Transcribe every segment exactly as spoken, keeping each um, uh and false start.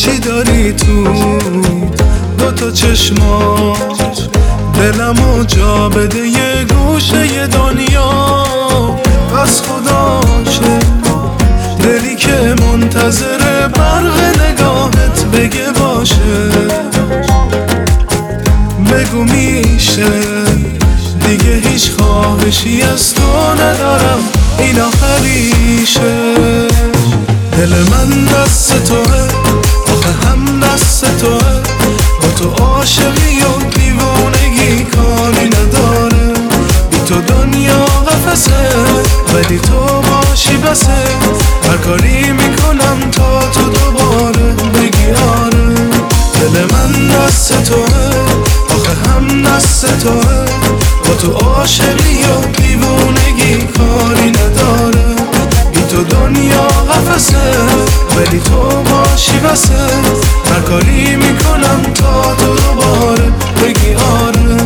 چی داری تو دو تا چشمات؟ دلمو جا بده یه گوشه دنیا. از خدا چه دلی که منتظر برق نگاهت بگه باشه. بگو میشه دیگه هیچ خواهشی از تو ندارم، این آخریشه. دل من دست توه، آخه هم دست توه. با تو عاشقی و دیوونگی کاری نداره. بی تو دنیا قفسه ولی تو باشی بسه. هر کاری میکنم تا تو دوباره بگی آره. دل من دست توه، آخه هم دست توه. با تو عاشقی و دیوونگی کاری نداره. بی تو دنیا قفسه ولی تو باشی بسه. هر کاری میکنم تا تو دوباره بگی آره.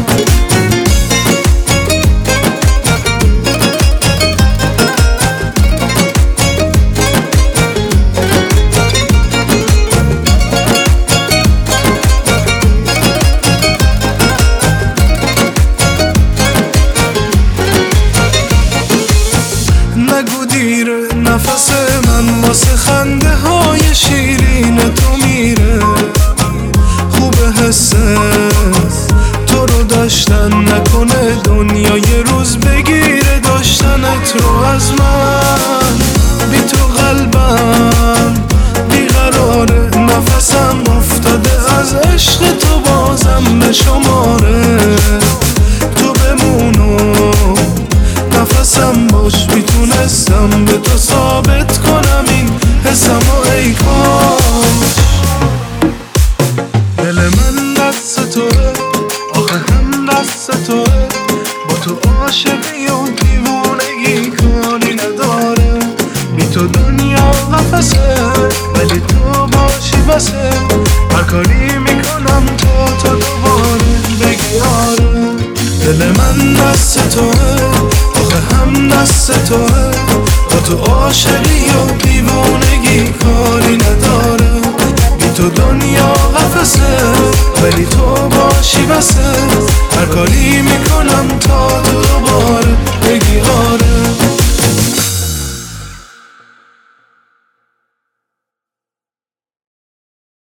نگو دیر نفس من واسه خنده های شیرین تو میره. خوبه حسه تو رو داشتن، نکنه دنیا یه روز بگیره داشتنت رو از من. بی تو قلبم بیقراره، نفسم افتاده از عشق تو بازم به شماره. تو بمونو نفسم باش، میتونستم به تو ثابت کنم این حسم و ای کاش. دل من دست توه، آخه هم دست توه. با تو عاشقی و دیوونگی کاری نداره. بی تو دنیا قفسه ولی تو باشی بسه. هر کاری میکنم تا تو دوباره بگی آره. دل من دست توه، آخه هم دست توه. با تو عاشقی و دیوونگی کاری نداره. بی تو دنیا قفسه ولی تو باشی بسه. هر کاری میکنم تا تو